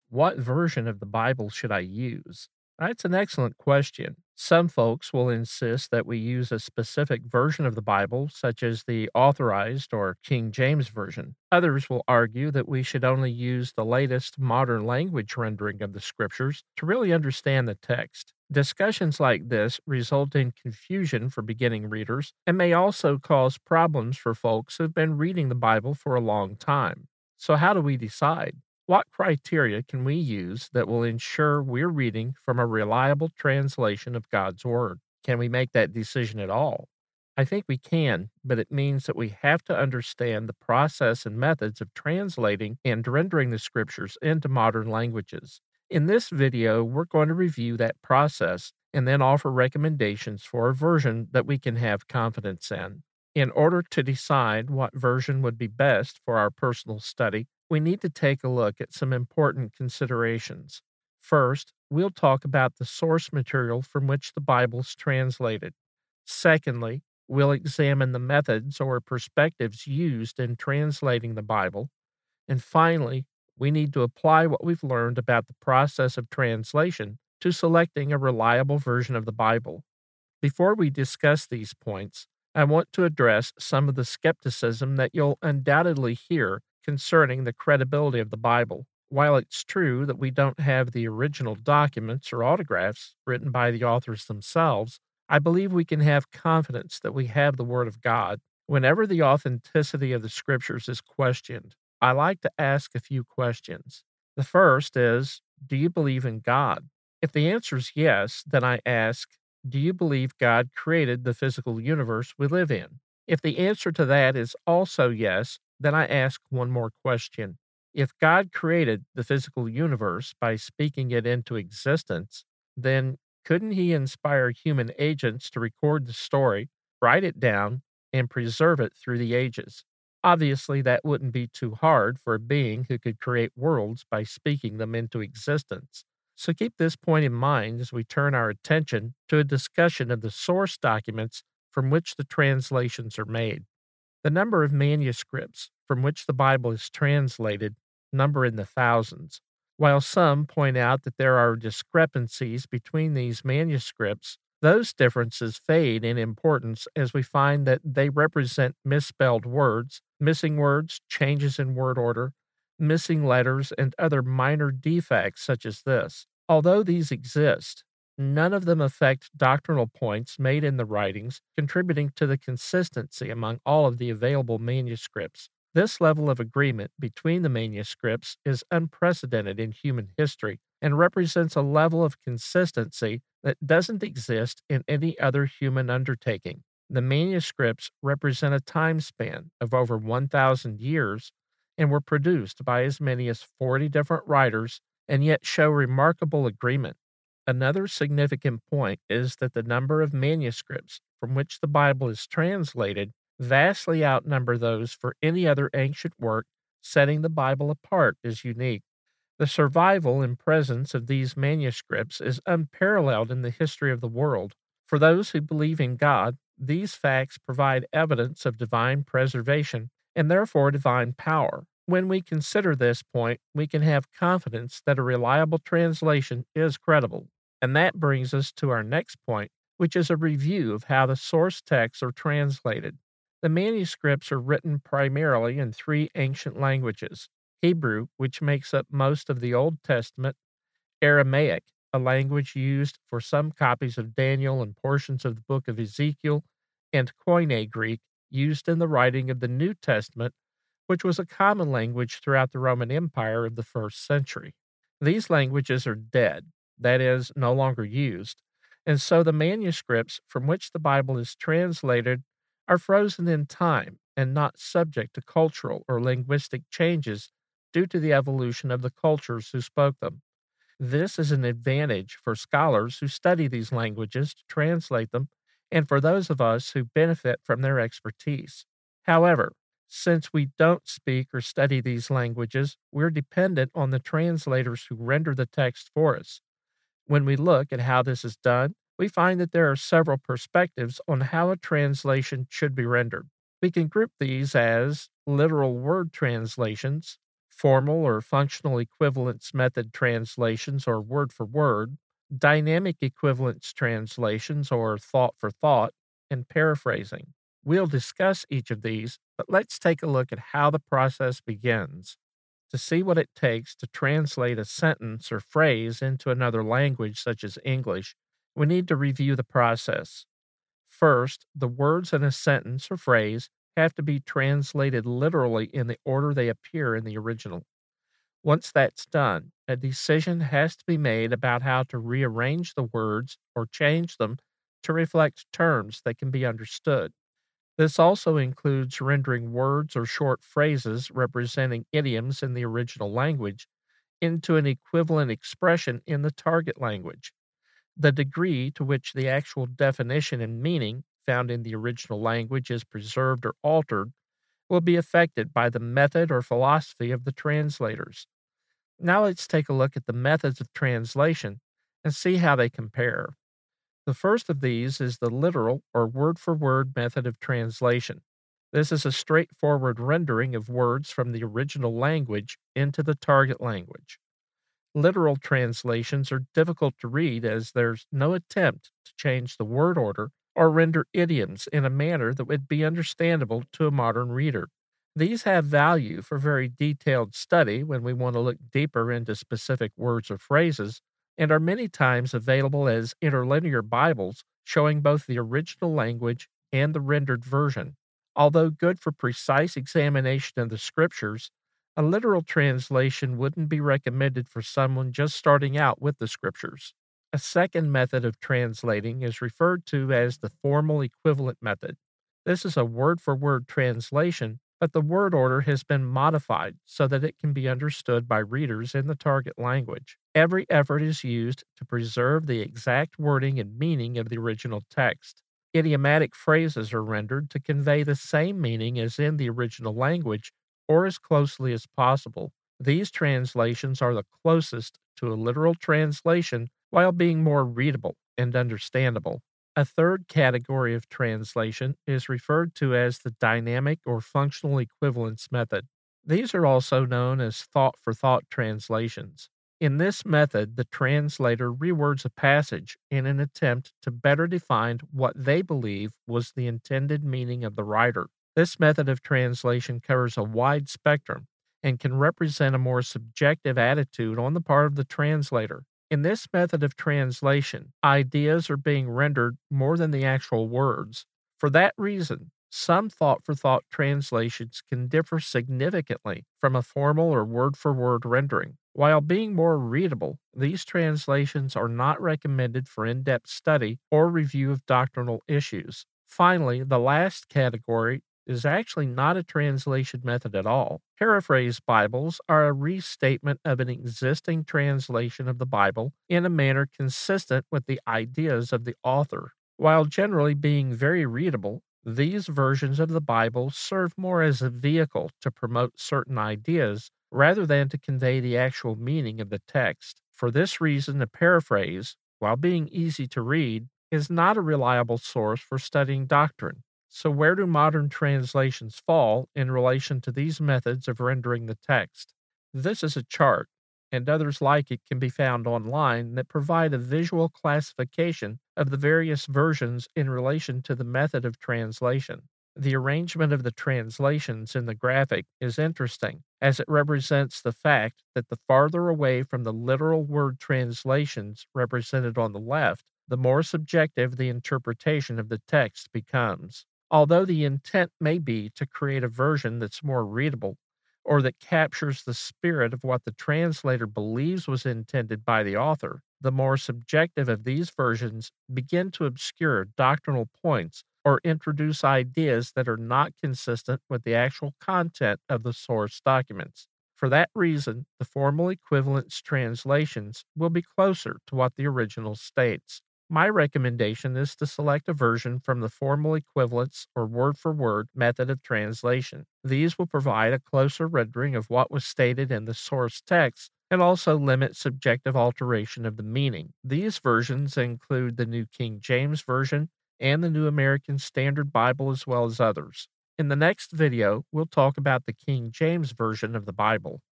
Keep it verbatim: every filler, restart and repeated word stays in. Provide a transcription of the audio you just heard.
What version of the Bible should I use? That's an excellent question. Some folks will insist that we use a specific version of the Bible, such as the Authorized or King James Version. Others will argue that we should only use the latest modern language rendering of the Scriptures to really understand the text. Discussions like this result in confusion for beginning readers and may also cause problems for folks who've been reading the Bible for a long time. So, how do we decide? What criteria can we use that will ensure we're reading from a reliable translation of God's Word? Can we make that decision at all? I think we can, but it means that we have to understand the process and methods of translating and rendering the Scriptures into modern languages. In this video, we're going to review that process and then offer recommendations for a version that we can have confidence in. In order to decide what version would be best for our personal study, we need to take a look at some important considerations. First, we'll talk about the source material from which the Bible is translated. Secondly, we'll examine the methods or perspectives used in translating the Bible. And finally, we need to apply what we've learned about the process of translation to selecting a reliable version of the Bible. Before we discuss these points, I want to address some of the skepticism that you'll undoubtedly hear concerning the credibility of the Bible. While it's true that we don't have the original documents or autographs written by the authors themselves, I believe we can have confidence that we have the Word of God. Whenever the authenticity of the Scriptures is questioned, I like to ask a few questions. The first is, do you believe in God? If the answer is yes, then I ask, do you believe God created the physical universe we live in? If the answer to that is also yes, then I ask one more question. If God created the physical universe by speaking it into existence, then couldn't he inspire human agents to record the story, write it down, and preserve it through the ages? Obviously, that wouldn't be too hard for a being who could create worlds by speaking them into existence. So keep this point in mind as we turn our attention to a discussion of the source documents from which the translations are made. The number of manuscripts from which the Bible is translated number in the thousands. While some point out that there are discrepancies between these manuscripts, those differences fade in importance as we find that they represent misspelled words, missing words, changes in word order, missing letters, and other minor defects such as this. Although these exist, none of them affect doctrinal points made in the writings, contributing to the consistency among all of the available manuscripts. This level of agreement between the manuscripts is unprecedented in human history and represents a level of consistency that doesn't exist in any other human undertaking. The manuscripts represent a time span of over one thousand years and were produced by as many as forty different writers and yet show remarkable agreement. Another significant point is that the number of manuscripts from which the Bible is translated vastly outnumber those for any other ancient work, setting the Bible apart as unique. The survival and presence of these manuscripts is unparalleled in the history of the world. For those who believe in God, these facts provide evidence of divine preservation and therefore divine power. When we consider this point, we can have confidence that a reliable translation is credible. And that brings us to our next point, which is a review of how the source texts are translated. The manuscripts are written primarily in three ancient languages: Hebrew, which makes up most of the Old Testament; Aramaic, a language used for some copies of Daniel and portions of the book of Ezekiel; and Koine Greek, used in the writing of the New Testament, which was a common language throughout the Roman Empire of the first century. These languages are dead, that is, no longer used, and so the manuscripts from which the Bible is translated are frozen in time and not subject to cultural or linguistic changes due to the evolution of the cultures who spoke them. This is an advantage for scholars who study these languages to translate them, and for those of us who benefit from their expertise. However, since we don't speak or study these languages, we're dependent on the translators who render the text for us. When we look at how this is done, we find that there are several perspectives on how a translation should be rendered. We can group these as literal word translations, formal or functional equivalence method translations or word for word, dynamic equivalence translations or thought for thought, and paraphrasing. We'll discuss each of these, but let's take a look at how the process begins. To see what it takes to translate a sentence or phrase into another language, such as English, we need to review the process. First, the words in a sentence or phrase have to be translated literally in the order they appear in the original. Once that's done, a decision has to be made about how to rearrange the words or change them to reflect terms that can be understood. This also includes rendering words or short phrases representing idioms in the original language into an equivalent expression in the target language. The degree to which the actual definition and meaning found in the original language is preserved or altered will be affected by the method or philosophy of the translators. Now let's take a look at the methods of translation and see how they compare. The first of these is the literal or word for word method of translation. This is a straightforward rendering of words from the original language into the target language. Literal translations are difficult to read as there's no attempt to change the word order or render idioms in a manner that would be understandable to a modern reader. These have value for very detailed study when we want to look deeper into specific words or phrases, and are many times available as interlinear Bibles showing both the original language and the rendered version. Although good for precise examination of the scriptures, a literal translation wouldn't be recommended for someone just starting out with the scriptures. A second method of translating is referred to as the formal equivalent method. This is a word for word translation, but the word order has been modified so that it can be understood by readers in the target language. Every effort is used to preserve the exact wording and meaning of the original text. Idiomatic phrases are rendered to convey the same meaning as in the original language, or as closely as possible. These translations are the closest to a literal translation while being more readable and understandable. A third category of translation is referred to as the dynamic or functional equivalence method. These are also known as thought for thought translations. In this method, the translator rewords a passage in an attempt to better define what they believe was the intended meaning of the writer. This method of translation covers a wide spectrum and can represent a more subjective attitude on the part of the translator. In this method of translation, ideas are being rendered more than the actual words. For that reason, some thought for thought translations can differ significantly from a formal or word for word rendering. While being more readable, these translations are not recommended for in depth study or review of doctrinal issues. Finally, the last category is actually not a translation method at all. Paraphrase Bibles are a restatement of an existing translation of the Bible in a manner consistent with the ideas of the author. While generally being very readable, these versions of the Bible serve more as a vehicle to promote certain ideas rather than to convey the actual meaning of the text. For this reason, a paraphrase, while being easy to read, is not a reliable source for studying doctrine. So, where do modern translations fall in relation to these methods of rendering the text? This is a chart, and others like it can be found online that provide a visual classification of the various versions in relation to the method of translation. The arrangement of the translations in the graphic is interesting, as it represents the fact that the farther away from the literal word translations represented on the left, the more subjective the interpretation of the text becomes. Although the intent may be to create a version that's more readable, or that captures the spirit of what the translator believes was intended by the author, the more subjective of these versions begin to obscure doctrinal points or introduce ideas that are not consistent with the actual content of the source documents. For that reason, the formal equivalence translations will be closer to what the original states. My recommendation is to select a version from the formal equivalence or word for word method of translation. These will provide a closer rendering of what was stated in the source text and also limit subjective alteration of the meaning. These versions include the New King James Version and the New American Standard Bible, as well as others. In the next video, we'll talk about the King James Version of the Bible.